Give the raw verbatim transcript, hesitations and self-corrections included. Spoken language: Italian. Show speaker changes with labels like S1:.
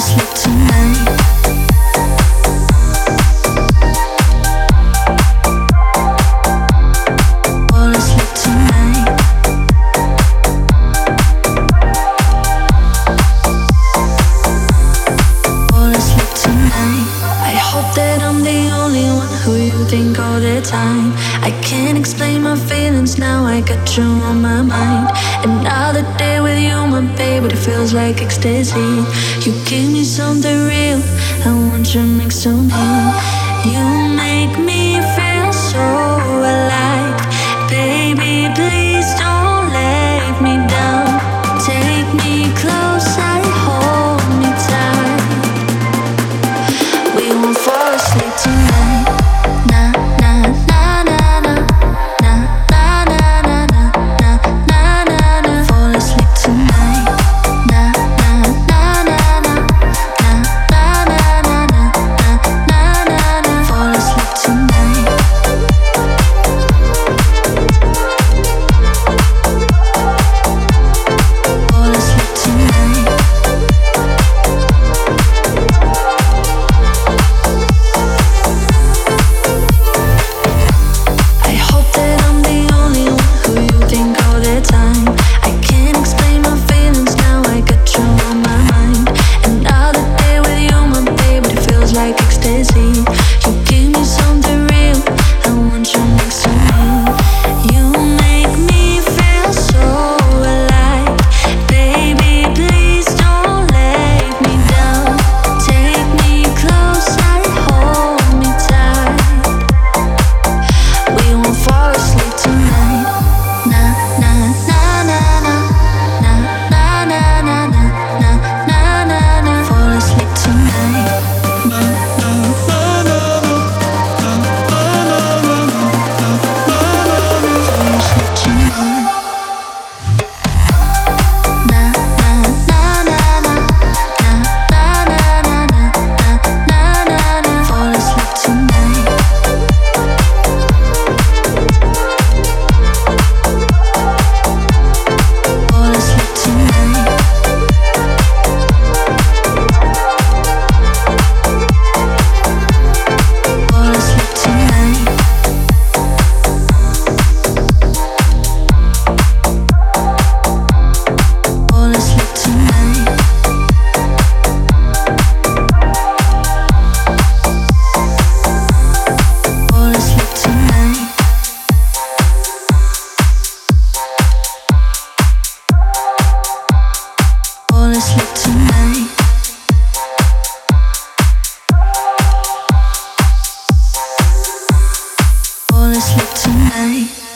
S1: Like ecstasy, you give me something real. I want you next to me. You make me feel so alive, baby. Please don't let me down. Take me close and hold me tight. We won't fall asleep tonight. Na na na na na na na na na na na na na. Fall asleep tonight. Fall asleep tonight.